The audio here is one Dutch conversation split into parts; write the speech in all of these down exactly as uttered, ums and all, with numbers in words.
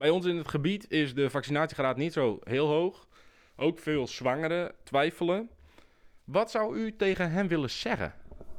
Bij ons in het gebied is de vaccinatiegraad niet zo heel hoog. Ook veel zwangeren twijfelen. Wat zou u tegen hen willen zeggen?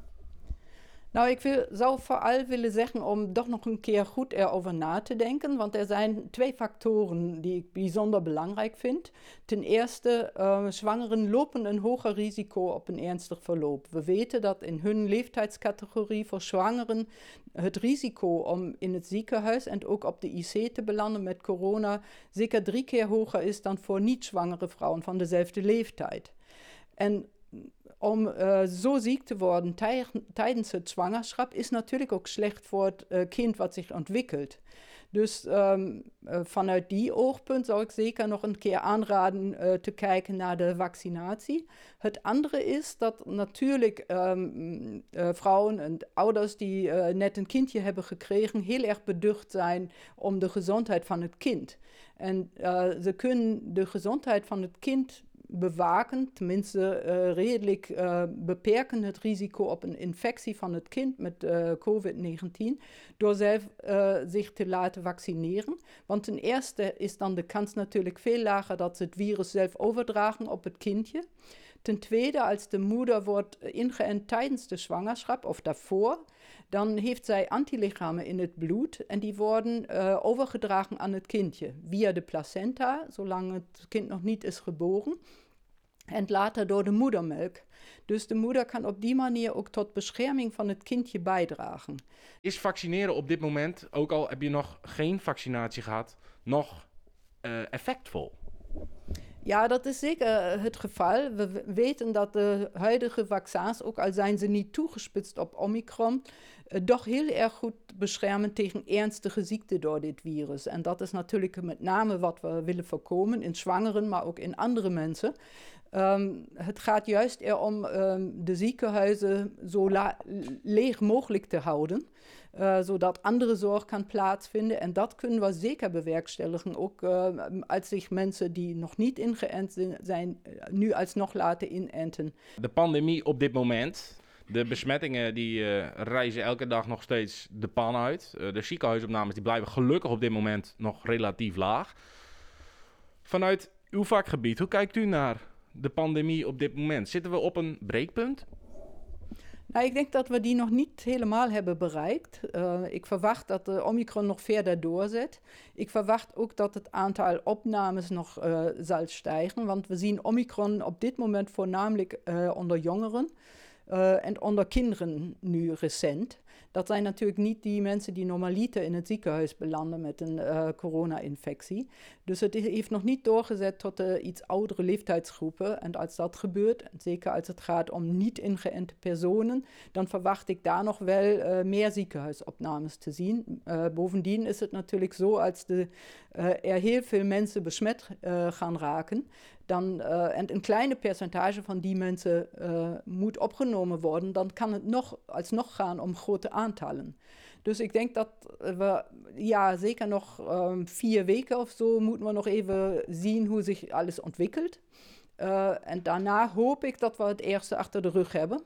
Nou, ik wil, zou vooral willen zeggen om toch nog een keer goed erover na te denken. Want er zijn twee factoren die ik bijzonder belangrijk vind. Ten eerste, uh, zwangeren lopen een hoger risico op een ernstig verloop. We weten dat in hun leeftijdscategorie voor zwangeren het risico om in het ziekenhuis en ook op de I C te belanden met corona zeker drie keer hoger is dan voor niet-zwangere vrouwen van dezelfde leeftijd. En om uh, zo ziek te worden tij- tijdens het zwangerschap is natuurlijk ook slecht voor het uh, kind wat zich ontwikkelt. Dus um, uh, vanuit die oogpunt zou ik zeker nog een keer aanraden uh, te kijken naar de vaccinatie. Het andere is dat natuurlijk um, uh, vrouwen en ouders die uh, net een kindje hebben gekregen heel erg beducht zijn om de gezondheid van het kind. En uh, ze kunnen de gezondheid van het kind bewaken, tenminste uh, redelijk uh, beperken het risico op een infectie van het kind met uh, covid negentien, door zelf uh, zich te laten vaccineren. Want ten eerste is dan de kans natuurlijk veel lager dat ze het virus zelf overdragen op het kindje. Ten tweede, als de moeder wordt ingeënt tijdens de zwangerschap of daarvoor, dan heeft zij antilichamen in het bloed en die worden uh, overgedragen aan het kindje via de placenta, zolang het kind nog niet is geboren. En later door de moedermelk. Dus de moeder kan op die manier ook tot bescherming van het kindje bijdragen. Is vaccineren op dit moment, ook al heb je nog geen vaccinatie gehad, nog uh, effectvol? Ja, dat is zeker het geval. We weten dat de huidige vaccins, ook al zijn ze niet toegespitst op Omicron, toch heel erg goed beschermen tegen ernstige ziekten door dit virus. En dat is natuurlijk met name wat we willen voorkomen in zwangeren, maar ook in andere mensen. Um, het gaat juist erom um, de ziekenhuizen zo la- leeg mogelijk te houden, uh, zodat andere zorg kan plaatsvinden. En dat kunnen we zeker bewerkstelligen, ook uh, als zich mensen die nog niet ingeënt zijn, nu alsnog laten inenten. De pandemie op dit moment, de besmettingen die uh, reizen elke dag nog steeds de pan uit. Uh, de ziekenhuisopnames die blijven gelukkig op dit moment nog relatief laag. Vanuit uw vakgebied, hoe kijkt u naar de pandemie op dit moment? Zitten we op een breekpunt? Nou, ik denk dat we die nog niet helemaal hebben bereikt. Uh, ik verwacht dat de Omicron nog verder doorzet. Ik verwacht ook dat het aantal opnames nog uh, zal stijgen. Want we zien Omicron op dit moment voornamelijk uh, onder jongeren. Uh, en onder kinderen nu recent. Dat zijn natuurlijk niet die mensen die normaliter in het ziekenhuis belanden met een uh, corona-infectie. Dus het heeft nog niet doorgezet tot de iets oudere leeftijdsgroepen. En als dat gebeurt, en zeker als het gaat om niet ingeënte personen, dan verwacht ik daar nog wel uh, meer ziekenhuisopnames te zien. Uh, bovendien is het natuurlijk zo, als de, uh, er heel veel mensen besmet uh, gaan raken, dan, uh, en een kleine percentage van die mensen uh, moet opgenomen worden, dan kan het nog, alsnog gaan om grote aantallen. Dus ik denk dat we, ja, zeker nog um, vier weken of zo moeten we nog even zien hoe zich alles ontwikkelt. Uh, en daarna hoop ik dat we het eerste achter de rug hebben.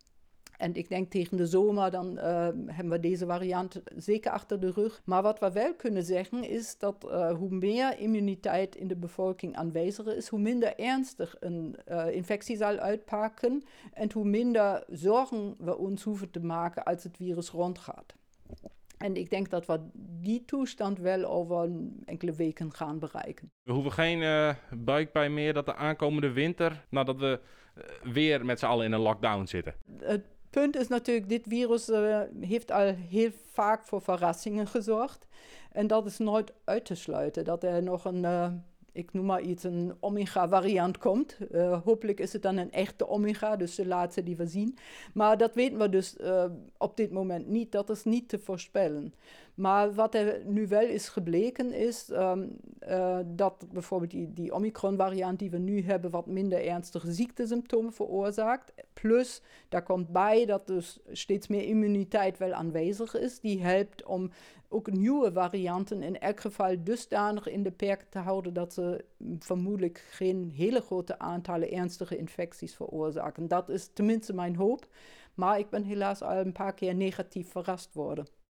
En ik denk tegen de zomer, dan uh, hebben we deze variant zeker achter de rug. Maar wat we wel kunnen zeggen is dat uh, hoe meer immuniteit in de bevolking aanwezig is, hoe minder ernstig een uh, infectie zal uitpakken en hoe minder zorgen we ons hoeven te maken als het virus rondgaat. En ik denk dat we die toestand wel over enkele weken gaan bereiken. We hoeven geen uh, buikpijn meer dat de aankomende winter, nadat we uh, weer met z'n allen in een lockdown zitten. Het punt is natuurlijk, dit virus uh, heeft al heel vaak voor verrassingen gezorgd. En dat is nooit uit te sluiten, dat er nog een, uh, ik noem maar iets, een Omega-variant komt. Uh, hopelijk is het dan een echte Omega, dus de laatste die we zien. Maar dat weten we dus uh, op dit moment niet, dat is niet te voorspellen. Maar wat er nu wel is gebleken is um, uh, dat bijvoorbeeld die, die Omicron-variant die we nu hebben wat minder ernstige ziektesymptomen veroorzaakt. Plus, daar komt bij dat dus steeds meer immuniteit wel aanwezig is. Die helpt om ook nieuwe varianten in elk geval dusdanig in de perken te houden dat ze vermoedelijk geen hele grote aantallen ernstige infecties veroorzaken. Dat is tenminste mijn hoop. Maar ik ben helaas al een paar keer negatief verrast worden.